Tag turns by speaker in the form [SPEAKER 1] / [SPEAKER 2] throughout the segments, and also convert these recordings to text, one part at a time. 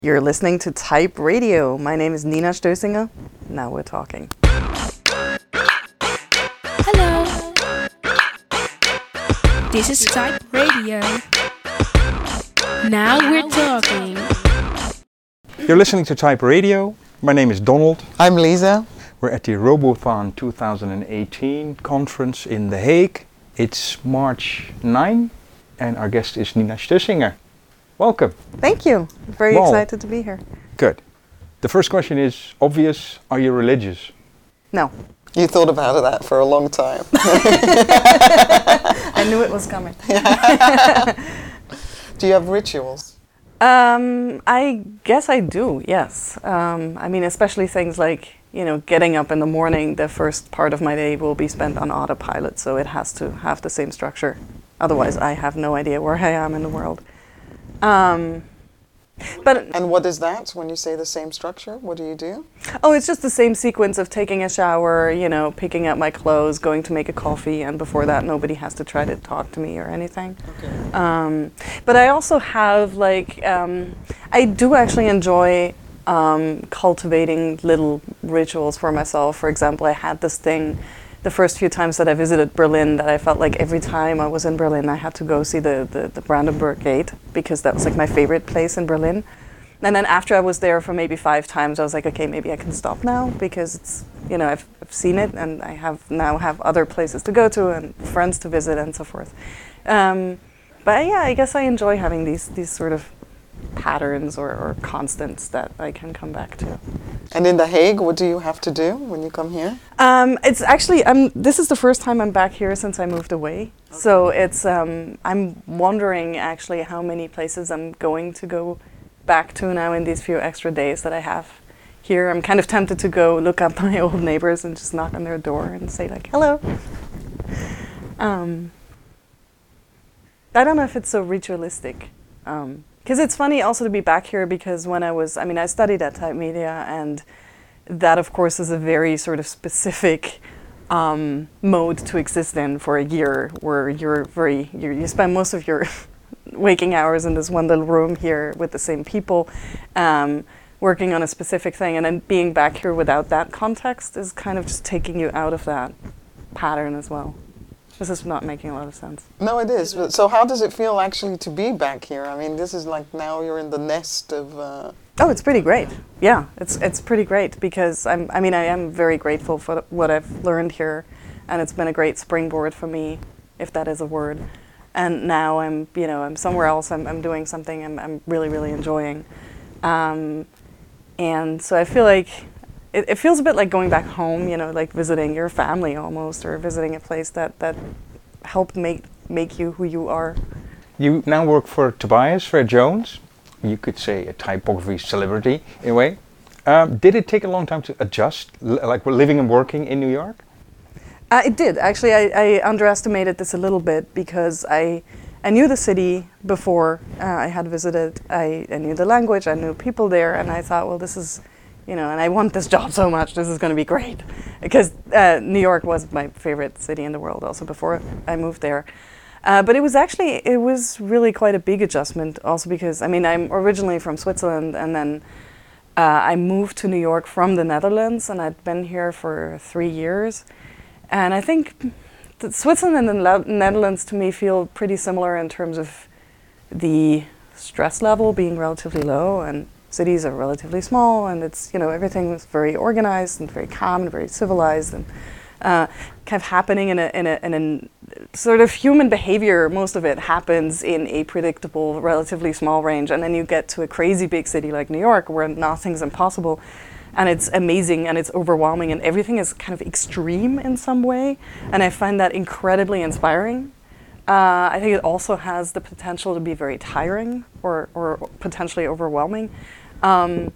[SPEAKER 1] You're listening to Type Radio. My name is Nina Stösinger. Now we're talking.
[SPEAKER 2] Hello. This is Type Radio. Now we're talking.
[SPEAKER 3] You're listening to Type Radio. My name is Donald.
[SPEAKER 4] I'm Lisa.
[SPEAKER 3] We're at the Robothon 2018 conference in The Hague. It's March 9 and our guest is Nina Stösinger. Welcome.
[SPEAKER 1] Thank you. Very excited to be here.
[SPEAKER 3] Good. The first question is obvious. Are you religious?
[SPEAKER 1] No.
[SPEAKER 4] You thought about that for a long time.
[SPEAKER 1] I knew it was coming.
[SPEAKER 4] Do you have rituals?
[SPEAKER 1] I guess I do, yes. I mean, especially things like, getting up in the morning, the first part of my day will be spent on autopilot, so it has to have the same structure. Otherwise, I have no idea where I am in the world. And
[SPEAKER 4] what is that when you say the same structure? What do you do?
[SPEAKER 1] Oh, it's just the same sequence of taking a shower, picking up my clothes, going to make a coffee, and before that nobody has to try to talk to me or anything.
[SPEAKER 4] Okay.
[SPEAKER 1] But I also have I do actually enjoy cultivating little rituals for myself. For example, I had this thing the first few times that I visited Berlin that I felt like every time I was in Berlin I had to go see the Brandenburg Gate because that was like my favorite place in Berlin. And then after I was there for maybe 5 times I was like, okay, maybe I can stop now because it's, I've seen it and I have other places to go to and friends to visit and so forth. But yeah, I guess I enjoy having these sort of patterns or constants that I can come back to.
[SPEAKER 4] And in The Hague, what do you have to do when you come here?
[SPEAKER 1] It's actually, this is the first time I'm back here since I moved away. Okay. So it's, I'm wondering actually how many places I'm going to go back to now in these few extra days that I have here. I'm kind of tempted to go look up my old neighbors and just knock on their door and say like, hello. I don't know if it's so ritualistic. Because it's funny also to be back here because when I studied at Type Media and that of course is a very sort of specific mode to exist in for a year where you spend most of your waking hours in this one little room here with the same people working on a specific thing, and then being back here without that context is kind of just taking you out of that pattern as well. This is not making a lot of sense.
[SPEAKER 4] No, it is. But so how does it feel actually to be back here? I mean, this is like now you're in the nest of...
[SPEAKER 1] Oh, it's pretty great. Yeah, it's pretty great because I am very grateful for what I've learned here, and it's been a great springboard for me, if that is a word. And now I'm somewhere else. I'm doing something I'm really, really enjoying. And so I feel like it feels a bit like going back home, like visiting your family almost, or visiting a place that helped make you who you are.
[SPEAKER 3] You now work for Tobias Frere-Jones. You could say a typography celebrity in a way. Did it take a long time to adjust, like living and working in New York?
[SPEAKER 1] It did. Actually, I underestimated this a little bit because I knew the city before I had visited. I knew the language, I knew people there, and I thought, well, this is... and I want this job so much, this is going to be great. Because New York was my favorite city in the world also before I moved there. But it was really quite a big adjustment also because, I'm originally from Switzerland and then I moved to New York from the Netherlands and I'd been here for 3 years. And I think that Switzerland and the Netherlands to me feel pretty similar in terms of the stress level being relatively low, and cities are relatively small, and it's, everything is very organized and very calm and very civilized, and kind of happening in a sort of human behavior. Most of it happens in a predictable, relatively small range, and then you get to a crazy big city like New York where nothing's impossible, and it's amazing and it's overwhelming, and everything is kind of extreme in some way, and I find that incredibly inspiring. I think it also has the potential to be very tiring or potentially overwhelming. And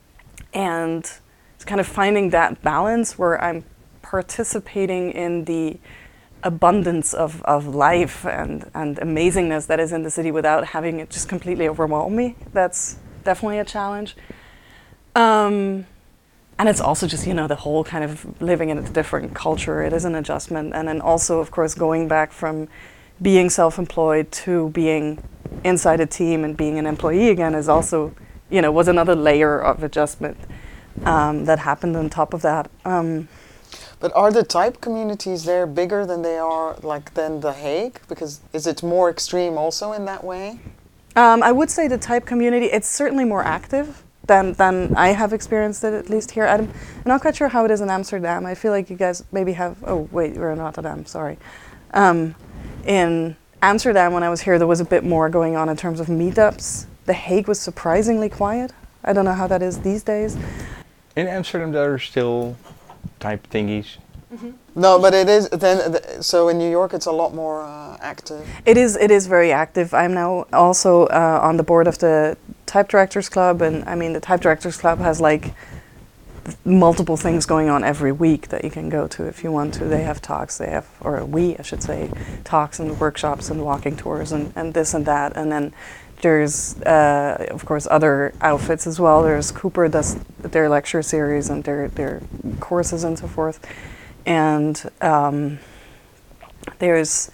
[SPEAKER 1] it's kind of finding that balance where I'm participating in the abundance of life and amazingness that is in the city without having it just completely overwhelm me. That's definitely a challenge. And it's also just, the whole kind of living in a different culture. It is an adjustment. And then also, of course, going back from being self-employed to being inside a team and being an employee again is also was another layer of adjustment that happened on top of that.
[SPEAKER 4] But are the type communities there bigger than they are than The Hague? Because is it more extreme also in that way?
[SPEAKER 1] I would say the type community, it's certainly more active than I have experienced it, at least here. I'm not quite sure how it is in Amsterdam. I feel like you guys maybe have, oh wait, we're in Rotterdam, sorry. In Amsterdam, when I was here, there was a bit more going on in terms of meetups. The Hague was surprisingly quiet. I don't know how that is these days.
[SPEAKER 3] In Amsterdam, there are still type thingies.
[SPEAKER 4] No, but it is then. So in New York, it's a lot more active.
[SPEAKER 1] It is very active. I'm now also on the board of the Type Directors Club, and I mean the Type Directors Club has like multiple things going on every week that you can go to if you want to. They have talks, I should say, talks and workshops and walking tours and this and that. And then there's, of course, other outfits as well. There's Cooper does their lecture series and their courses and so forth. And there's,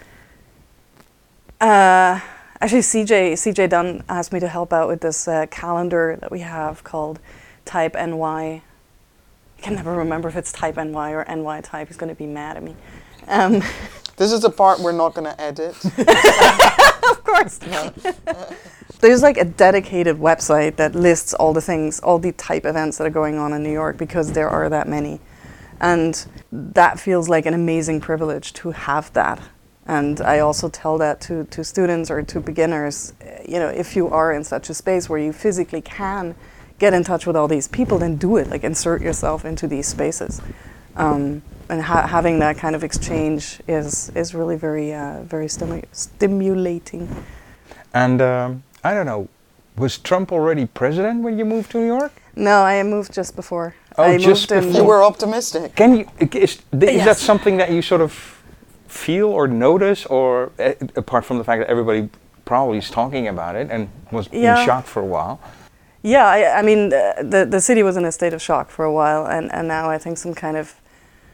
[SPEAKER 1] actually CJ Dunn asked me to help out with this calendar that we have called Type NY. I can never remember if it's Type NY or NY Type. He's going to be mad at me.
[SPEAKER 4] This is the part we're not going to edit.
[SPEAKER 1] Of course not. There's like a dedicated website that lists all the things, all the type events that are going on in New York, because there are that many. And that feels like an amazing privilege to have that. And I also tell that to students or to beginners, if you are in such a space where you physically can get in touch with all these people, then do it, like insert yourself into these spaces. And having that kind of exchange is really very stimulating.
[SPEAKER 3] And I don't know, was Trump already president when you moved to New York?
[SPEAKER 1] No, I moved just before.
[SPEAKER 3] Oh,
[SPEAKER 1] I
[SPEAKER 3] just
[SPEAKER 1] moved in-
[SPEAKER 3] before.
[SPEAKER 4] You were optimistic.
[SPEAKER 3] Can you, is that
[SPEAKER 1] Yes.
[SPEAKER 3] something that you sort of feel or notice, or apart from the fact that everybody probably is talking about it and was
[SPEAKER 1] Yeah.
[SPEAKER 3] in shock for a while?
[SPEAKER 1] Yeah, I mean, the city was in a state of shock for a while, and now I think some kind of,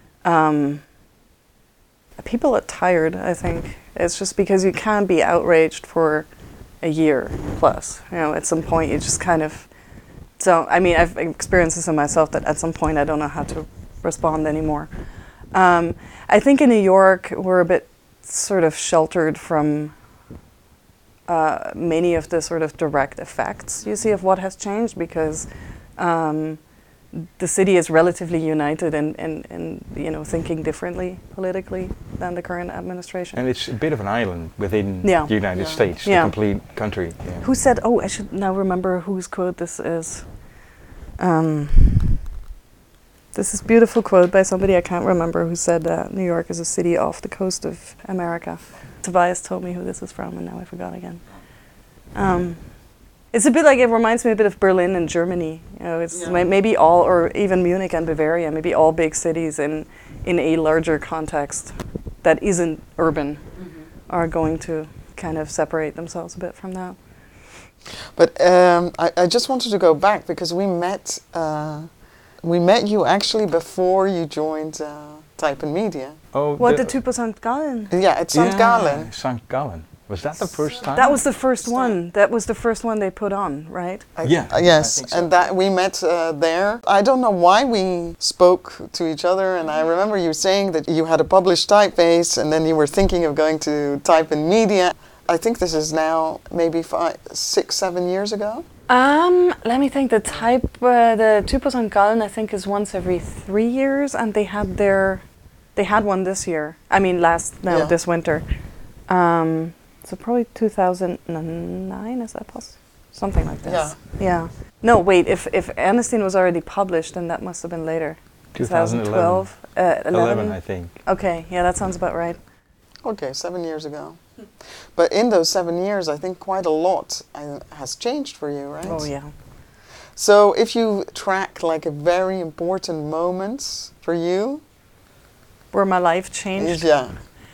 [SPEAKER 1] people are tired, I think. It's just because you can't be outraged for a year plus. At some point you just kind of, so, I mean, I've experienced this in myself that at some point I don't know how to respond anymore. I think in New York we're a bit sort of sheltered from many of the sort of direct effects you see of what has changed, because the city is relatively united in thinking differently politically than the current administration.
[SPEAKER 3] And it's a bit of an island within
[SPEAKER 1] Yeah.
[SPEAKER 3] the United
[SPEAKER 4] Yeah.
[SPEAKER 3] States, the
[SPEAKER 1] Yeah.
[SPEAKER 3] complete country. Yeah.
[SPEAKER 1] Who said, I should now remember whose quote this is. This is a beautiful quote by somebody I can't remember, who said New York is a city off the coast of America. Tobias told me who this is from, and now I forgot again. It's a bit like, it reminds me a bit of Berlin and Germany. It's maybe all, or even Munich and Bavaria, maybe all big cities in a larger context that isn't urban are going to kind of separate themselves a bit from that.
[SPEAKER 4] But I just wanted to go back because we met you actually before you joined Type and Media.
[SPEAKER 3] Oh,
[SPEAKER 1] What, the Typo St. Gallen?
[SPEAKER 4] Yeah, at St. Gallen.
[SPEAKER 3] St. Gallen. Was that the first time?
[SPEAKER 1] That was the first one. That was the first one they put on, right?
[SPEAKER 4] Yes,
[SPEAKER 3] I think so.
[SPEAKER 4] and that we met there. I don't know why we spoke to each other, and I remember you saying that you had a published typeface, and then you were thinking of going to Type and Media. I think this is now maybe 5, 6, 7 years ago.
[SPEAKER 1] Let me think. The Typo St. Gallen, I think, is once every 3 years, and they had one this year. I mean, this winter. So probably 2009, is that possible? Something like this. Yeah. No, wait, if Ernestine was already published, then that must have been later.
[SPEAKER 3] 2012. 11, I think.
[SPEAKER 1] Okay, yeah, that sounds about right.
[SPEAKER 4] Okay, 7 years ago. But in those 7 years, I think quite a lot has changed for you, right?
[SPEAKER 1] Oh, yeah.
[SPEAKER 4] So if you track like a very important moments for you,
[SPEAKER 1] Where my life changed.
[SPEAKER 4] yeah.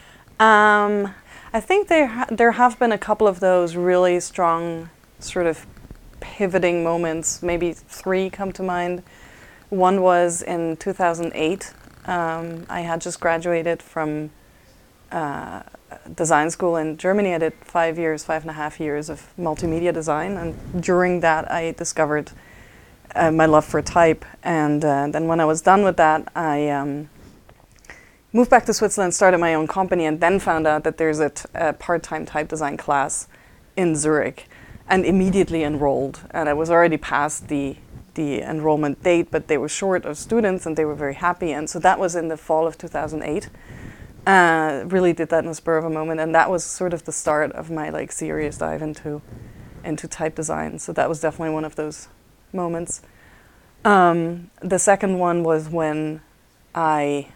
[SPEAKER 1] I think there have been a couple of those really strong sort of pivoting moments. Maybe 3 come to mind. One was in 2008. I had just graduated from design school in Germany. I did 5.5 years of multimedia design, and during that I discovered my love for type. And then when I was done with that, I moved back to Switzerland, started my own company, and then found out that there's a part-time type design class in Zurich, and immediately enrolled. And I was already past the enrollment date, but they were short of students and they were very happy. And so that was in the fall of 2008. Really did that in the spur of a moment, and that was sort of the start of my like serious dive into type design. So that was definitely one of those moments. The second one was when I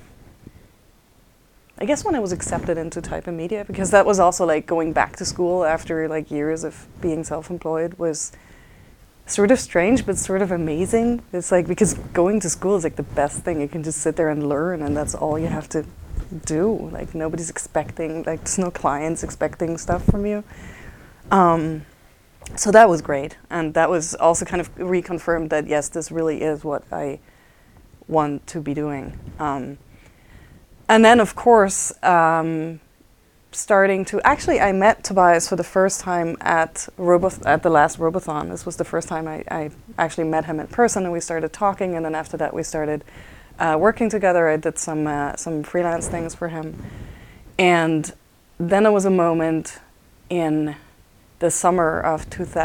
[SPEAKER 1] guess when I was accepted into type and media, because that was also like going back to school after like years of being self-employed was sort of strange, but sort of amazing. It's like, because going to school is like the best thing. You can just sit there and learn, and that's all you have to do. Like nobody's expecting, like there's no clients expecting stuff from you. So that was great, and that was also kind of reconfirmed that yes, this really is what I want to be doing. And then of course, I met Tobias for the first time at the last Robothon. This was the first time I actually met him in person, and we started talking, and then after that we started working together. I did some freelance things for him. And then there was a moment in the summer of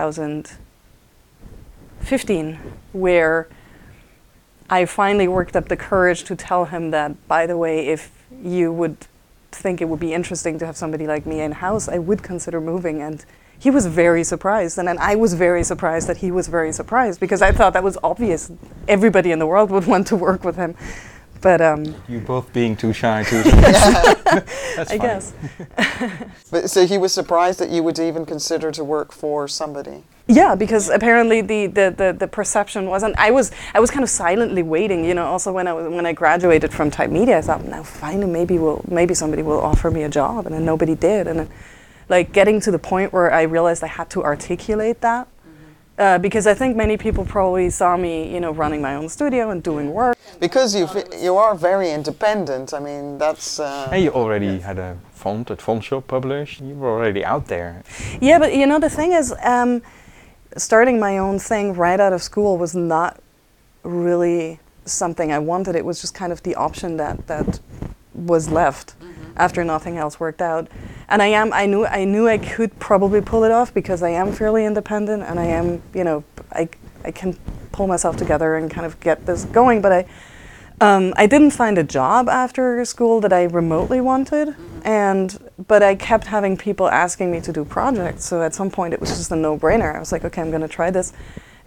[SPEAKER 1] 2015 where I finally worked up the courage to tell him that, by the way, if you would think it would be interesting to have somebody like me in-house, I would consider moving. And he was very surprised, and then I was very surprised that he was very surprised, because I thought that was obvious. Everybody in the world would want to work with him. But
[SPEAKER 3] You both being too shy to. That's
[SPEAKER 1] I
[SPEAKER 3] fine.
[SPEAKER 1] guess.
[SPEAKER 4] But so he was surprised that you would even consider to work for somebody.
[SPEAKER 1] Yeah, because apparently the perception wasn't. I was kind of silently waiting. You know, also when I graduated from Type Media, I thought, now finally maybe somebody will offer me a job, and then nobody did. And then, like getting to the point where I realized I had to articulate that, because I think many people probably saw me, you know, running my own studio and doing work.
[SPEAKER 4] Because you are very independent. I mean, that's...
[SPEAKER 3] And you already had a font at Font Shop published. You were already out there.
[SPEAKER 1] Yeah, but you know, the thing is, starting my own thing right out of school was not really something I wanted. It was just kind of the option that was left after nothing else worked out. And I knew I could probably pull it off, because I am fairly independent, and I am, you know, I can pull myself together and kind of get this going. But I didn't find a job after school that I remotely wanted, but I kept having people asking me to do projects. So at some point it was just a no-brainer. I was like, okay, I'm going to try this.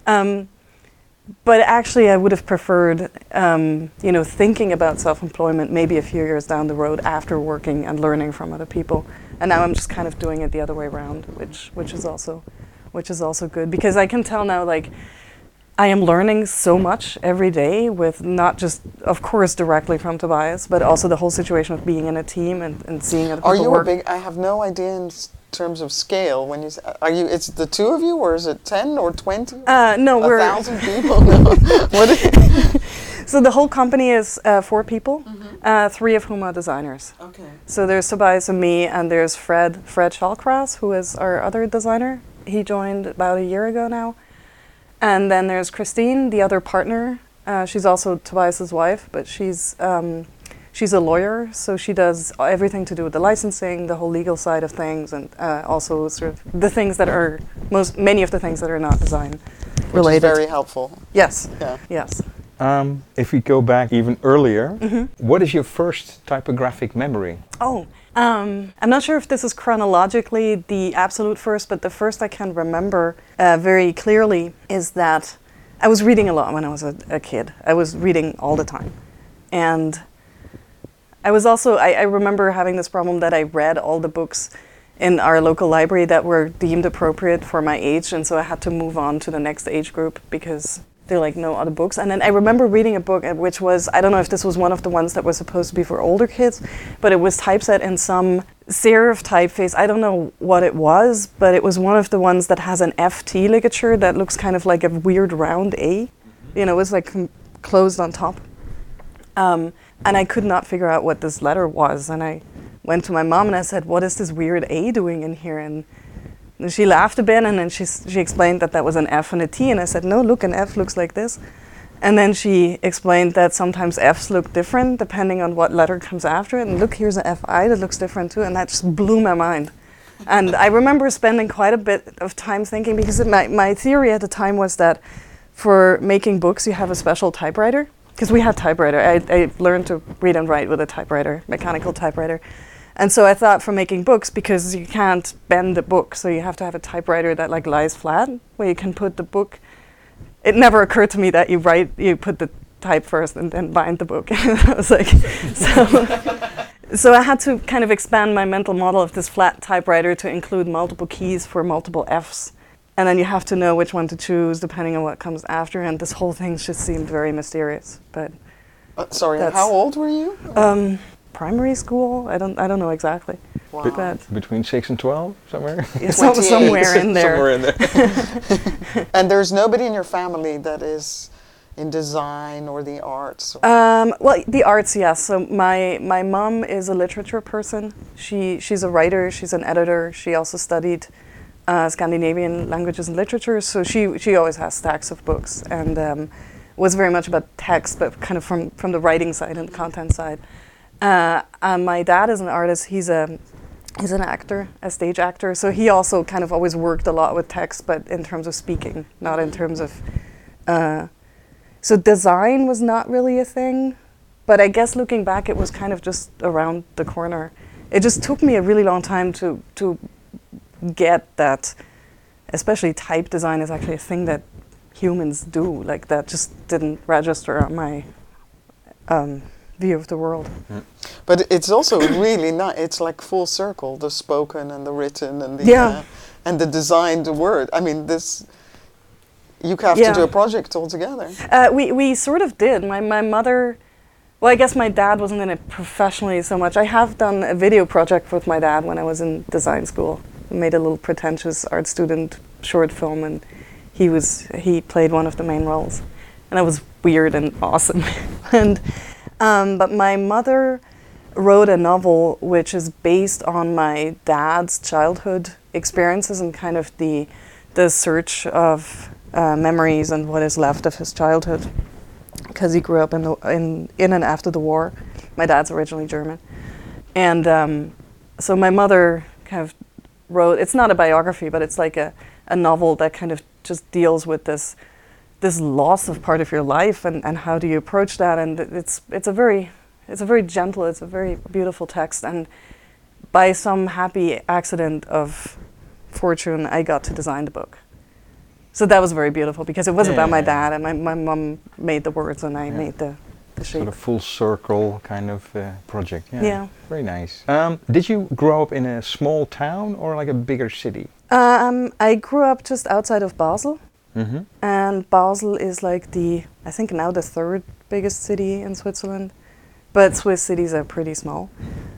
[SPEAKER 1] But actually I would have preferred, you know, thinking about self-employment maybe a few years down the road after working and learning from other people. And now I'm just kind of doing it the other way around, which is also good, because I can tell now, like, I am learning so much every day, with not just, of course, directly from Tobias, but also the whole situation of being in a team and seeing other people
[SPEAKER 4] Are you
[SPEAKER 1] work.
[SPEAKER 4] I have no idea in terms of scale. When you it's the two of you, or is it 10 or 20?
[SPEAKER 1] No, we're
[SPEAKER 4] 1,000 people. No.
[SPEAKER 1] So the whole company is 4 people, 3 of whom are designers.
[SPEAKER 4] Okay.
[SPEAKER 1] So there's Tobias and me, and there's Fred Schallkraus, who is our other designer. He joined about a year ago now. And then there's Christine, the other partner. She's also Tobias's wife, but she's a lawyer, so she does everything to do with the licensing, the whole legal side of things, and also sort of the things that are many of the things that are not design related.
[SPEAKER 4] Which is very helpful.
[SPEAKER 1] Yes.
[SPEAKER 4] Yeah.
[SPEAKER 1] Yes.
[SPEAKER 3] If we go back even earlier, what is your first typographic memory?
[SPEAKER 1] Oh, I'm not sure if this is chronologically the absolute first, but the first I can remember very clearly is that I was reading a lot when I was a kid. I was reading all the time. And I was also, I remember having this problem that I read all the books in our local library that were deemed appropriate for my age, and so I had to move on to the next age group because there are like no other books. And then I remember reading a book which was, I don't know if this was one of the ones that was supposed to be for older kids, but it was typeset in some serif typeface. I don't know what it was, but it was one of the ones that has an FT ligature that looks kind of like a weird round A. You know, it was like closed on top. And I could not figure out what this letter was, and I went to my mom and I said, "What is this weird A doing in here?" And she laughed a bit, and then she explained that was an F and a T, and I said, "No, look, an F looks like this." And then she explained that sometimes Fs look different depending on what letter comes after it. And look, here's an Fi that looks different too, and that just blew my mind. And I remember spending quite a bit of time thinking, because my theory at the time was that for making books you have a special typewriter, because we had typewriter. I learned to read and write with a typewriter, mechanical typewriter. And so I thought for making books, because you can't bend the book, so you have to have a typewriter that like lies flat, where you can put the book. It never occurred to me that you put the type first and then bind the book. I was like, so I had to kind of expand my mental model of this flat typewriter to include multiple keys for multiple Fs. And then you have to know which one to choose depending on what comes after. And this whole thing just seemed very mysterious. But
[SPEAKER 4] sorry, how old were you?
[SPEAKER 1] Primary school? I don't know exactly.
[SPEAKER 4] Wow.
[SPEAKER 1] But
[SPEAKER 3] Between 6 and 12, somewhere?
[SPEAKER 1] yeah, somewhere in there.
[SPEAKER 3] Somewhere in there.
[SPEAKER 4] And there's nobody in your family that is in design or the arts?
[SPEAKER 1] Well, the arts, yes. So my mom is a literature person. She's a writer. She's an editor. She also studied Scandinavian languages and literature. So she always has stacks of books, and was very much about text, but kind of from the writing side and the content side. My dad is an artist. He's an actor, a stage actor. So he also kind of always worked a lot with text, but in terms of speaking, not in terms of. So design was not really a thing, but I guess looking back, it was kind of just around the corner. It just took me a really long time to get that, especially type design is actually a thing that humans do. Like that just didn't register on my view of the world.
[SPEAKER 4] But it's also really not. It's like full circle: the spoken and the written and the and the designed word. I mean, this. You have to do a project altogether.
[SPEAKER 1] We sort of did. My mother, well, I guess my dad wasn't in it professionally so much. I have done a video project with my dad when I was in design school. I made a little pretentious art student short film, and he played one of the main roles, and that was weird and awesome. And but my mother wrote a novel which is based on my dad's childhood experiences and kind of the search of memories and what is left of his childhood, because he grew up in and after the war. My dad's originally German, and so my mother kind of wrote. It's not a biography, but it's like a novel that kind of just deals with this loss of part of your life and how do you approach that. And it's a very gentle, it's a very beautiful text. And by some happy accident of fortune, I got to design the book. So that was very beautiful, because it was about my dad, and my mom made the words and I made the shape.
[SPEAKER 3] Sort of full circle kind of project.
[SPEAKER 1] Yeah.
[SPEAKER 3] Very nice. Did you grow up in a small town or like a bigger city?
[SPEAKER 1] I grew up just outside of Basel.
[SPEAKER 3] Mm-hmm.
[SPEAKER 1] And Basel is like I think now the third biggest city in Switzerland. But Swiss cities are pretty small.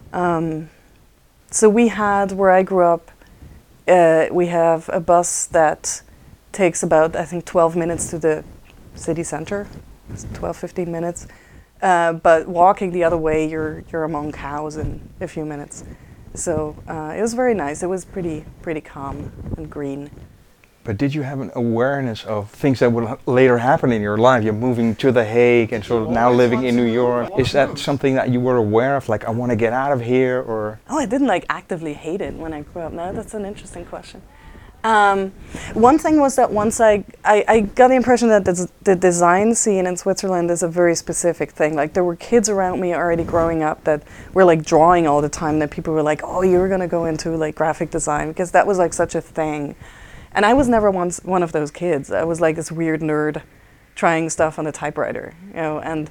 [SPEAKER 1] So we had, where I grew up, we have a bus that takes about, I think, 12 minutes to the city center. It's 12, 15 minutes. But walking the other way, you're among cows in a few minutes. So it was very nice. It was pretty calm and green.
[SPEAKER 3] But did you have an awareness of things that would later happen in your life? You're moving to The Hague and sort of now living in New York. Is that something that you were aware of? Like, I want to get out of here, or?
[SPEAKER 1] Oh, I didn't like actively hate it when I grew up. No, that's an interesting question. One thing was that once I got the impression that the design scene in Switzerland is a very specific thing. Like, there were kids around me already growing up that were like drawing all the time, that people were like, oh, you're going to go into like graphic design, because that was like such a thing. And I was never once one of those kids. I was like this weird nerd trying stuff on a typewriter, you know, and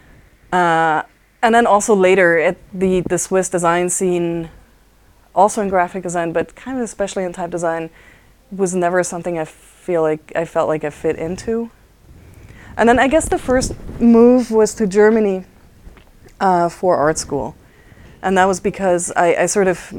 [SPEAKER 1] then also later the Swiss design scene, also in graphic design, but kind of especially in type design, was never something I felt like I fit into. And then I guess the first move was to Germany for art school. And that was because I sort of,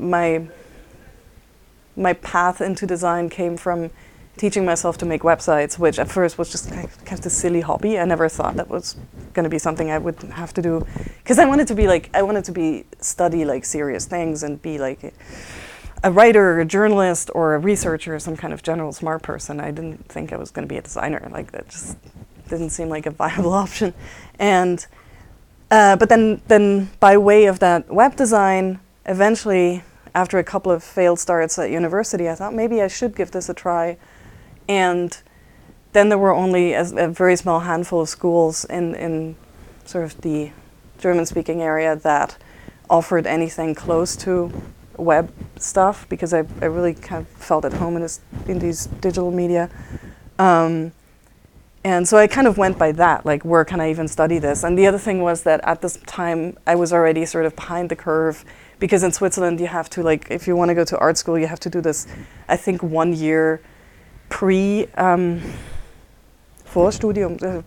[SPEAKER 1] my path into design came from teaching myself to make websites, which at first was just kind of a silly hobby. I never thought that was going to be something I would have to do, because I wanted to be study like serious things and be like a writer or a journalist or a researcher or some kind of general smart person. I didn't think I was going to be a designer. Like, that just didn't seem like a viable option. And but then by way of that web design, eventually, after a couple of failed starts at university, I thought maybe I should give this a try. And then there were only a very small handful of schools in sort of the German-speaking area that offered anything close to web stuff, because I really kind of felt at home in these digital media. And so I kind of went by that, like, where can I even study this? And the other thing was that at this time I was already sort of behind the curve, because in Switzerland you have to, like, if you want to go to art school, you have to do this, I think, 1 year Vorstudium,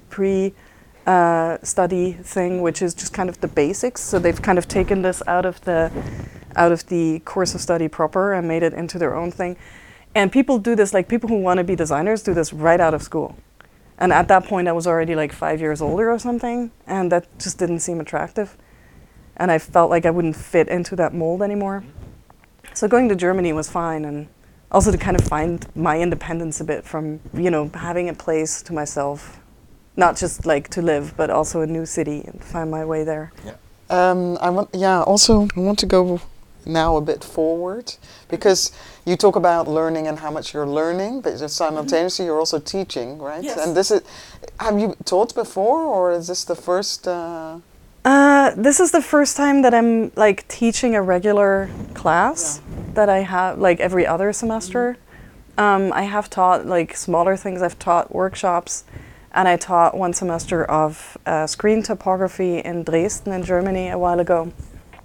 [SPEAKER 1] study thing, which is just kind of the basics. So they've kind of taken this out of the course of study proper and made it into their own thing. And people do this, like, people who want to be designers do this right out of school. And at that point I was already like 5 years older or something, and that just didn't seem attractive. And I felt like I wouldn't fit into that mold anymore. So going to Germany was fine, and also to kind of find my independence a bit from, you know, having a place to myself, not just like to live, but also a new city, and find my way there.
[SPEAKER 4] Yeah. Also I want to go now a bit forward, because you talk about learning and how much you're learning, but just simultaneously you're also teaching, right?
[SPEAKER 1] Yes.
[SPEAKER 4] And have you taught before, or is this the first?
[SPEAKER 1] This is the first time that I'm like teaching a regular class that I have like every other semester. I have taught like smaller things. I've taught workshops, and I taught 1 semester of screen topography in Dresden in Germany a while ago.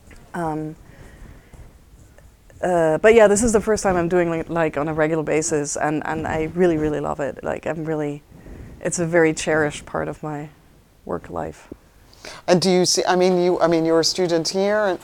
[SPEAKER 1] But yeah, this is the first time I'm doing like on a regular basis, and I really, really love it. Like, it's a very cherished part of my work life.
[SPEAKER 4] And do you see? I mean, you're a student here. And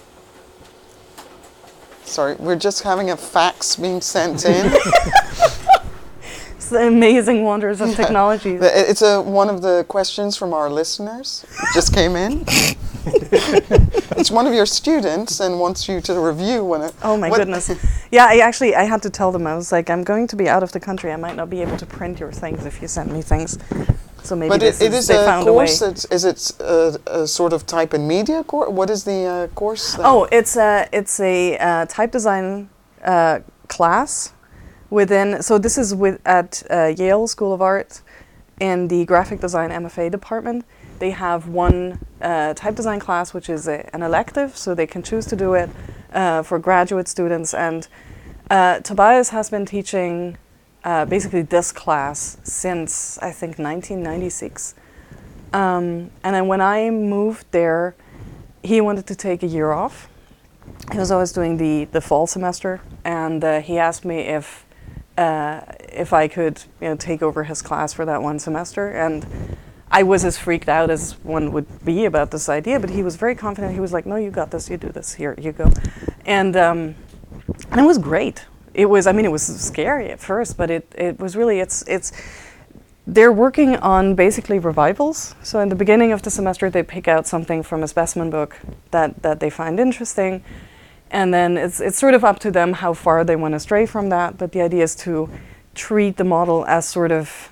[SPEAKER 4] sorry, we're just having a fax being sent in.
[SPEAKER 1] It's the amazing wonders of technology.
[SPEAKER 4] It's one of the questions from our listeners. It just came in. It's one of your students and wants you to review when it.
[SPEAKER 1] Oh my goodness. Yeah, I had to tell them. I was like, I'm going to be out of the country. I might not be able to print your things if you send me things. So maybe
[SPEAKER 4] But it is
[SPEAKER 1] they
[SPEAKER 4] a
[SPEAKER 1] found
[SPEAKER 4] course.
[SPEAKER 1] a way.
[SPEAKER 4] Is it a sort of type and media course? What is the course?
[SPEAKER 1] Oh, it's a type design class within. So this is at Yale School of Art in the graphic design MFA department. They have 1 type design class, which is an elective, so they can choose to do it for graduate students. And Tobias has been teaching basically this class since, I think, 1996. And then when I moved there, he wanted to take a year off. He was always doing the fall semester, and he asked me if I could, you know, take over his class for that 1 semester. And I was as freaked out as one would be about this idea, but he was very confident. He was like, "No, you got this. You do this. Here, you go." And it was great. It was scary at first, but it was really, they're working on basically revivals. So in the beginning of the semester, they pick out something from a specimen book that they find interesting. And then it's sort of up to them how far they want to stray from that. But the idea is to treat the model as sort of,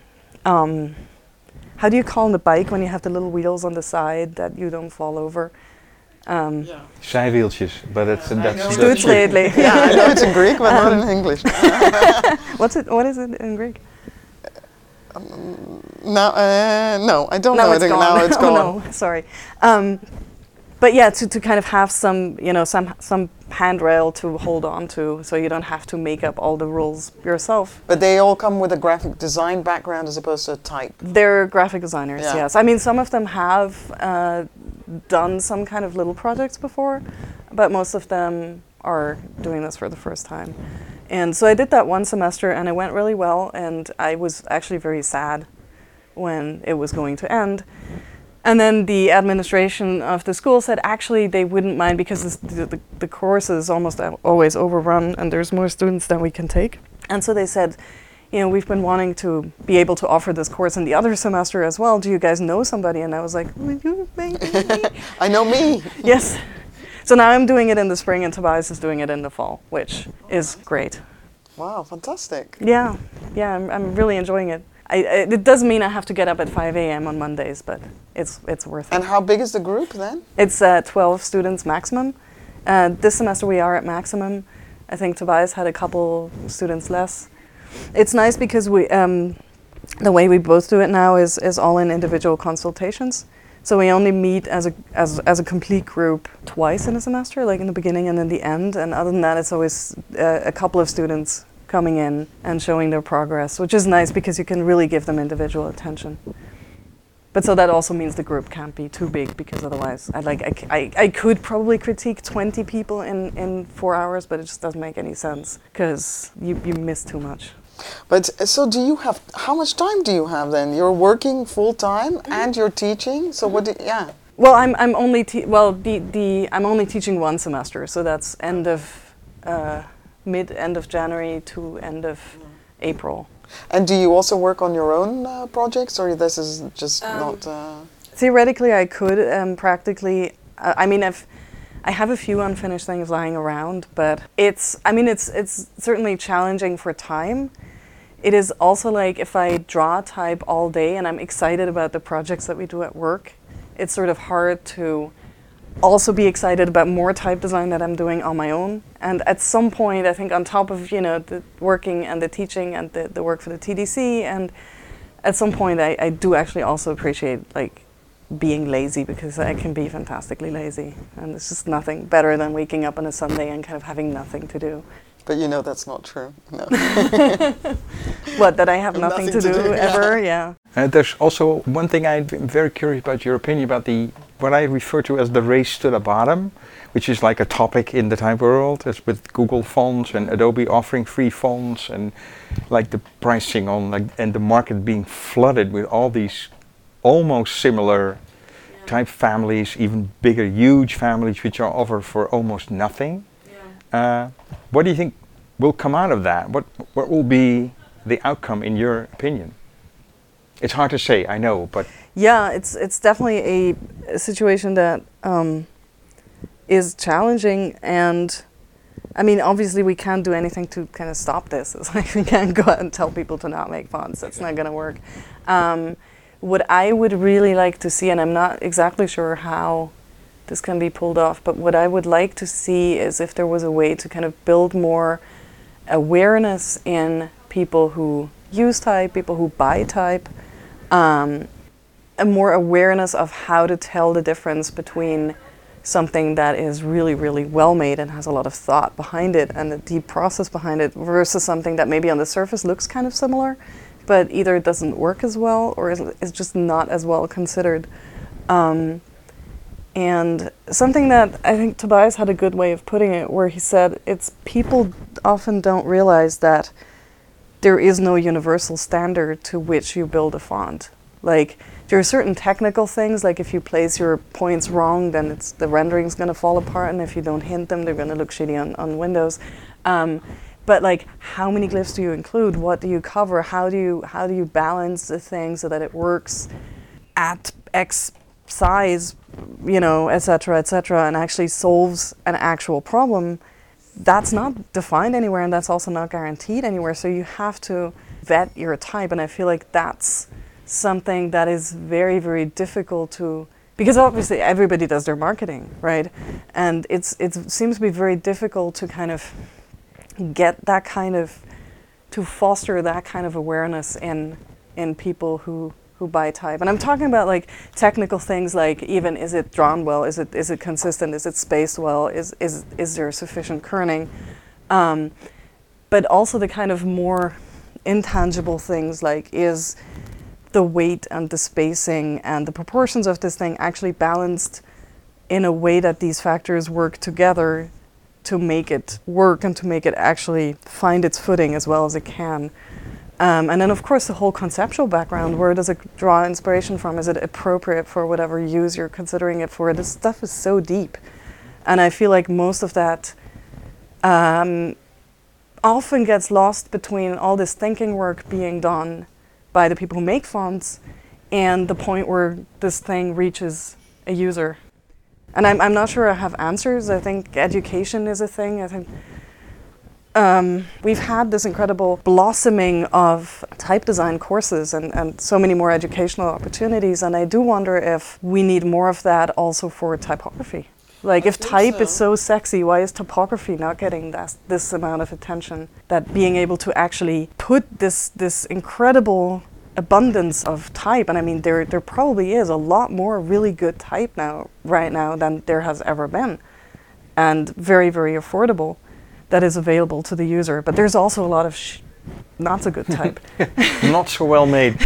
[SPEAKER 1] how do you call the bike when you have the little wheels on the side that you don't fall over?
[SPEAKER 3] Zijwieltjes, but that's
[SPEAKER 1] Stuurtredelijk.
[SPEAKER 4] Yeah, I know it's in Greek, but not in English.
[SPEAKER 1] What is it in Greek?
[SPEAKER 4] No, I don't know. Now it's
[SPEAKER 1] Oh,
[SPEAKER 4] gone.
[SPEAKER 1] no, sorry. But yeah, to kind of have some, you know, some handrail to hold on to, so you don't have to make up all the rules yourself.
[SPEAKER 4] But they all come with a graphic design background as opposed to type.
[SPEAKER 1] They're graphic designers,
[SPEAKER 4] Yeah.
[SPEAKER 1] yes. I mean, some of them have done some kind of little projects before, but most of them are doing this for the first time. And so I did that 1 semester, and it went really well, and I was actually very sad when it was going to end. And then the administration of the school said actually they wouldn't mind, because the course is almost always overrun and there's more students than we can take. And so they said, we've been wanting to be able to offer this course in the other semester as well. Do you guys know somebody? And I was like, "Will you maybe?"
[SPEAKER 4] I know me.
[SPEAKER 1] Yes. So now I'm doing it in the spring and Tobias is doing it in the fall, which is great.
[SPEAKER 4] Wow, fantastic.
[SPEAKER 1] Yeah, I'm really enjoying it. It does mean I have to get up at 5 a.m. on Mondays, but it's worth it.
[SPEAKER 4] And how big is the group then?
[SPEAKER 1] It's 12 students maximum. This semester we are at maximum. I think Tobias had a couple students less. It's nice because the way we both do it now is all in individual consultations. So we only meet as a complete group twice in a semester, like in the beginning and in the end. And other than that, it's always a couple of students coming in and showing their progress, which is nice because you can really give them individual attention. But so that also means the group can't be too big, because otherwise I could probably critique 20 people in 4 hours, but it just doesn't make any sense because you miss too much.
[SPEAKER 4] But so do you have, how much time do you have then? You're working full time and you're teaching, so what yeah.
[SPEAKER 1] Well, I'm only I'm only teaching one semester, so that's end of end of January to end of April.
[SPEAKER 4] And do you also work on your own projects, or this is just not?
[SPEAKER 1] Theoretically, I could. Practically, I mean, I have a few unfinished things lying around, but it's certainly challenging for time. It is also like if I draw type all day and I'm excited about the projects that we do at work, it's sort of hard to also be excited about more type design that I'm doing on my own. And at some point, I think on top of, the working and the teaching and the work for the TDC, and at some point I do actually also appreciate like being lazy, because I can be fantastically lazy. And there's just nothing better than waking up on a Sunday and kind of having nothing to do.
[SPEAKER 4] But that's not true. No.
[SPEAKER 1] What, that I have nothing to do ever? Yeah.
[SPEAKER 3] There's also one thing I'm very curious about your opinion about what I refer to as the race to the bottom, which is like a topic in the type world, as with Google fonts and Adobe offering free fonts, and like the pricing and the market being flooded with all these almost similar type families, even bigger, huge families, which are offered for almost nothing. What do you think will come out of that? What will be the outcome in your opinion? It's hard to say, I know, but
[SPEAKER 1] yeah, it's definitely a situation that is challenging, and I mean, obviously we can't do anything to kind of stop this. It's like we can't go out and tell people to not make fonts. That's not going to work. What I would really like to see, and I'm not exactly sure how this can be pulled off, but what I would like to see is if there was a way to kind of build more awareness in people who use type, people who buy type, a more awareness of how to tell the difference between something that is really, really well made and has a lot of thought behind it and a deep process behind it, versus something that maybe on the surface looks kind of similar, but either it doesn't work as well or is just not as well considered. And something that I think Tobias had a good way of putting it, where he said it's people often don't realize that there is no universal standard to which you build a font. Like, there are certain technical things, like if you place your points wrong, then the rendering's going to fall apart, and if you don't hint them, they're going to look shitty on Windows. But like, how many glyphs do you include? What do you cover? How do you balance the thing so that it works at X size, et cetera, and actually solves an actual problem? That's not defined anywhere, and that's also not guaranteed anywhere. So you have to vet your type, and I feel like that's something that is very, very difficult to, because obviously everybody does their marketing, right? And it seems to be very difficult to kind of get that kind of, to foster that kind of awareness in people who buy type. And I'm talking about like technical things, like even is it drawn well, is it consistent, is it spaced well, is there sufficient kerning, but also the kind of more intangible things, like is the weight and the spacing and the proportions of this thing actually balanced in a way that these factors work together to make it work and to make it actually find its footing as well as it can. And then of course the whole conceptual background, where does it draw inspiration from? Is it appropriate for whatever use you're considering it for? This stuff is so deep. And I feel like most of that often gets lost between all this thinking work being done by the people who make fonts and the point where this thing reaches a user. And I'm not sure I have answers. I think education is a thing. I think we've had this incredible blossoming of type design courses and so many more educational opportunities. And I do wonder if we need more of that also for typography. Like, if type is so sexy, why is typography not getting this amount of attention? That being able to actually put this incredible abundance of type, and I mean there probably is a lot more really good type right now than there has ever been, and very, very affordable, that is available to the user. But there's also a lot of not so good type.
[SPEAKER 3] Not so well made.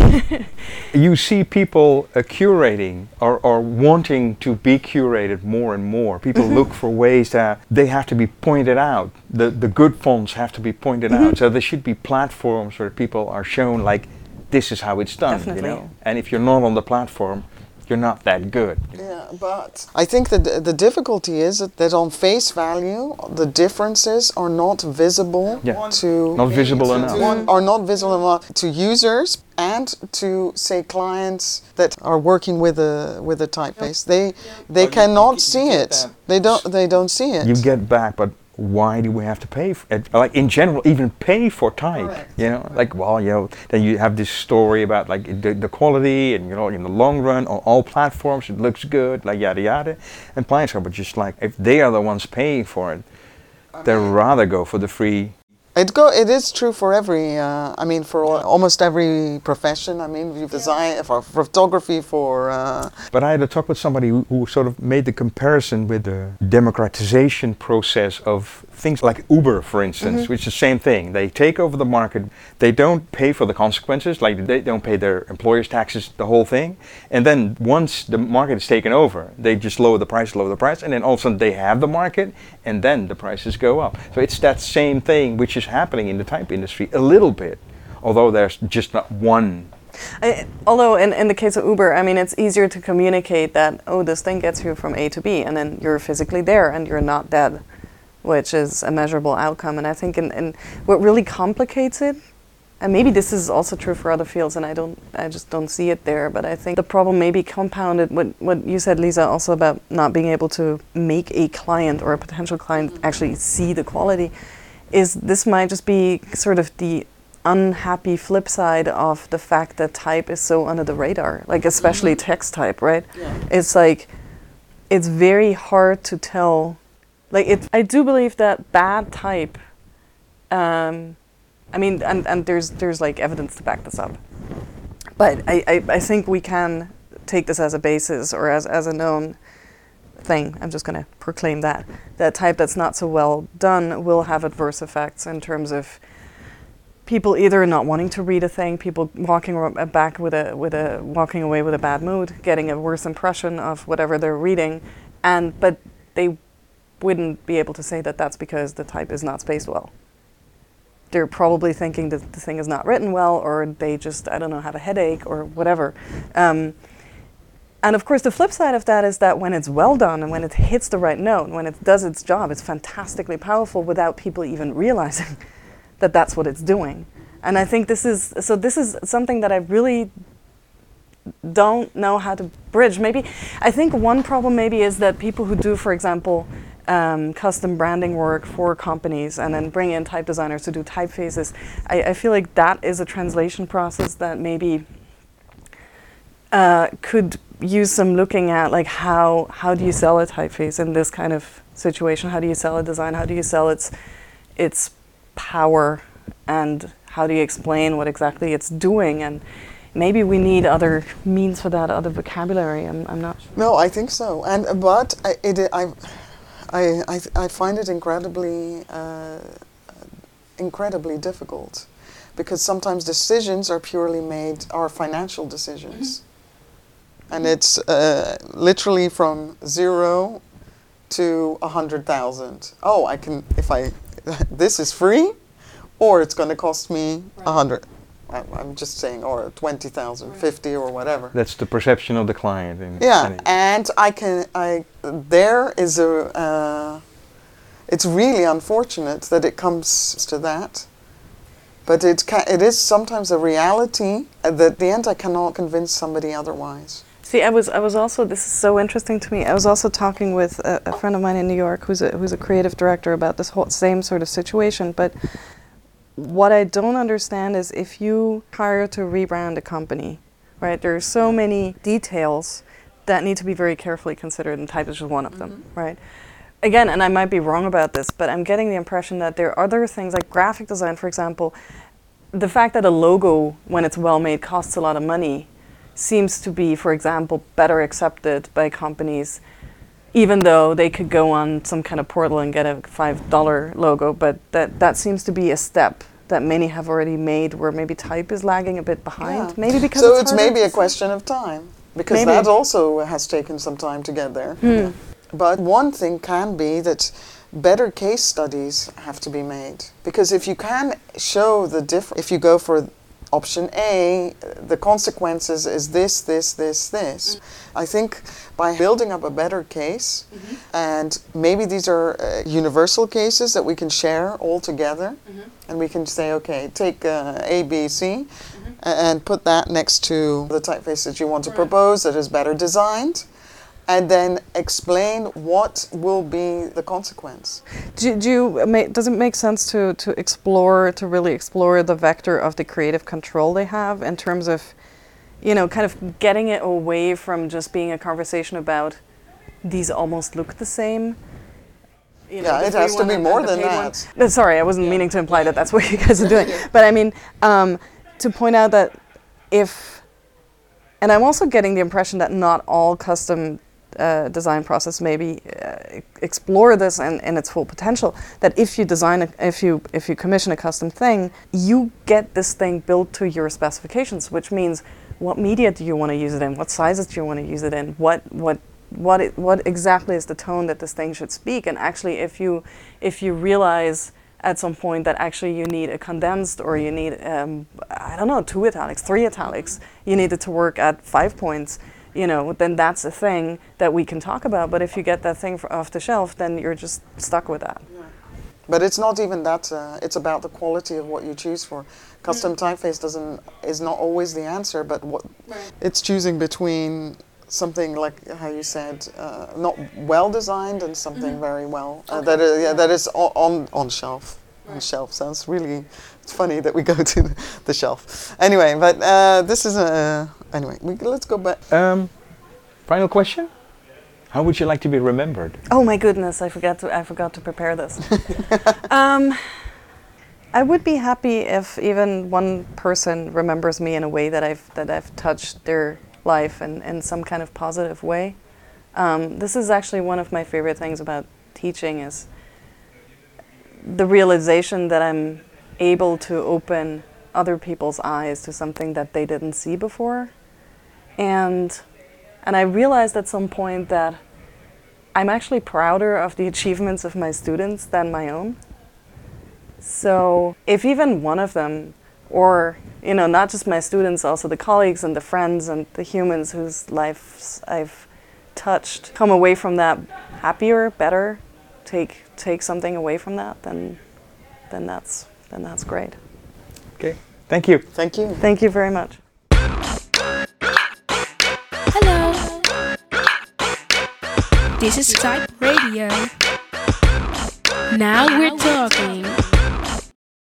[SPEAKER 3] You see people curating or wanting to be curated more and more. People look for ways that they have to be pointed out. The good fonts have to be pointed out. So there should be platforms where people are shown, like, this is how it's done.
[SPEAKER 1] Definitely.
[SPEAKER 3] You know. And if you're not on the platform, you're not that good.
[SPEAKER 4] Yeah, but I think that the difficulty is that on face value, the differences are not visible to
[SPEAKER 3] Not visible enough.
[SPEAKER 4] are not visible enough to users and to, say, clients that are working with a typeface. They cannot see it. They don't see it.
[SPEAKER 3] You get back, but why do we have to pay for it? Like, in general, even pay for type?
[SPEAKER 4] Correct.
[SPEAKER 3] You know, like, well, you know, then you have this story about, like, the quality, and, you know, in the long run on all platforms it looks good, like, yada yada. And clients are, but just like, if they are the ones paying for it, they'd rather go for the free.
[SPEAKER 4] It is true for every, for almost every profession. I mean, you design for photography, for...
[SPEAKER 3] But I had a talk with somebody who sort of made the comparison with the democratization process of things like Uber, for instance, which is the same thing. They take over the market. They don't pay for the consequences, like they don't pay their employers' taxes, the whole thing. And then once the market is taken over, they just lower the price, and then all of a sudden they have the market, and then the prices go up. So it's that same thing which is happening in the type industry a little bit, although there's just not one.
[SPEAKER 1] Although in the case of Uber, I mean, it's easier to communicate that, oh, this thing gets you from A to B, and then you're physically there and you're not dead, which is a measurable outcome. And I think in what really complicates it, and maybe this is also true for other fields, and I just don't see it there, but I think the problem may be compounded, what you said, Lisa, also about not being able to make a client or a potential client actually see the quality, is this might just be sort of the unhappy flip side of the fact that type is so under the radar, like especially text type, right? Yeah. It's like, it's very hard to tell. Like, I do believe that bad type, and there's like evidence to back this up. But I think we can take this as a basis or as a known thing. I'm just going to proclaim that type that's not so well done will have adverse effects in terms of people either not wanting to read a thing, people walking away with a bad mood, getting a worse impression of whatever they're reading, but they wouldn't be able to say that that's because the type is not spaced well. They're probably thinking that the thing is not written well, or they just, I don't know, have a headache or whatever. And of course, the flip side of that is that when it's well done and when it hits the right note, when it does its job, it's fantastically powerful without people even realizing that that's what it's doing. And I think this is something that I really don't know how to bridge. Maybe, I think one problem maybe is that people who do, for example, custom branding work for companies and then bring in type designers to do typefaces, I feel like that is a translation process that maybe could use some looking at, like how do you sell a typeface in this kind of situation? How do you sell a design? How do you sell its power, and how do you explain what exactly it's doing? And maybe we need other means for that, other vocabulary. I'm not sure.
[SPEAKER 4] No, I think so. But I find it incredibly difficult, because sometimes decisions are financial decisions. And it's literally from 0 to 100,000. Oh, this is free, or it's going to cost me 100. I'm just saying, or 20,000, 50, or whatever.
[SPEAKER 3] That's the perception of the client.
[SPEAKER 4] And there is It's really unfortunate that it comes to that. But it is sometimes a reality that at the end I cannot convince somebody otherwise.
[SPEAKER 1] See, I was also, this is so interesting to me, I was also talking with a friend of mine in New York who's a creative director about this whole same sort of situation, but what I don't understand is if you hire to rebrand a company, right, there are so many details that need to be very carefully considered, and type is just one of them, right? Again, and I might be wrong about this, but I'm getting the impression that there are other things like graphic design, for example. The fact that a logo, when it's well made, costs a lot of money seems to be, for example, better accepted by companies, even though they could go on some kind of portal and get a $5 logo. But that seems to be a step that many have already made, where maybe type is lagging a bit behind.
[SPEAKER 4] Yeah.
[SPEAKER 1] Maybe because
[SPEAKER 4] so
[SPEAKER 1] it's
[SPEAKER 4] it's maybe
[SPEAKER 1] harder
[SPEAKER 4] a
[SPEAKER 1] to
[SPEAKER 4] question of time, because
[SPEAKER 1] Maybe.
[SPEAKER 4] that also has taken some time to get there. But one thing can be that better case studies have to be made, because if you can show the difference, if you go for option A, the consequences is this, this, this, this. I think by building up a better case, and maybe these are universal cases that we can share all together, and we can say, okay, take A, B, C, and put that next to the typeface that you want to propose that is better designed, and then explain what will be the consequence.
[SPEAKER 1] Does it make sense to really explore the vector of the creative control they have in terms of, kind of getting it away from just being a conversation about these almost look the same?
[SPEAKER 4] Yeah, it has to be more than that.
[SPEAKER 1] Sorry, I wasn't meaning to imply that that's what you guys are doing. But I mean, to point out that and I'm also getting the impression that not all custom design process maybe explore this in its full potential. That if you if you commission a custom thing, you get this thing built to your specifications, which means what media do you want to use it in, what sizes do you want to use it in, what exactly is the tone that this thing should speak. And actually, if you realize at some point that actually you need a condensed, or you need 2 italics, 3 italics, you need it to work at 5 points, then that's a thing that we can talk about. But if you get that thing off the shelf, then you're just stuck with that. Yeah.
[SPEAKER 4] But it's not even that, it's about the quality of what you choose for. Custom typeface is not always the answer, but it's choosing between something, like how you said, not well designed, and something very well, that is on shelf. Right. On shelf sounds really, it's funny that we go to the shelf. Anyway, but this is let's go back.
[SPEAKER 3] Final question. How would you like to be remembered?
[SPEAKER 1] Oh my goodness, I forgot to prepare this. I would be happy if even one person remembers me in a way that I've touched their life in some kind of positive way. This is actually one of my favorite things about teaching, is the realization that I'm able to open other people's eyes to something that they didn't see before. And I realized at some point that I'm actually prouder of the achievements of my students than my own. So if even one of them, or not just my students, also the colleagues and the friends and the humans whose lives I've touched, come away from that happier, better, take something away from that, then that's great.
[SPEAKER 3] Okay, thank you.
[SPEAKER 4] Thank you.
[SPEAKER 1] Thank you very much.
[SPEAKER 2] Hello. This is Type Radio. Now we're talking.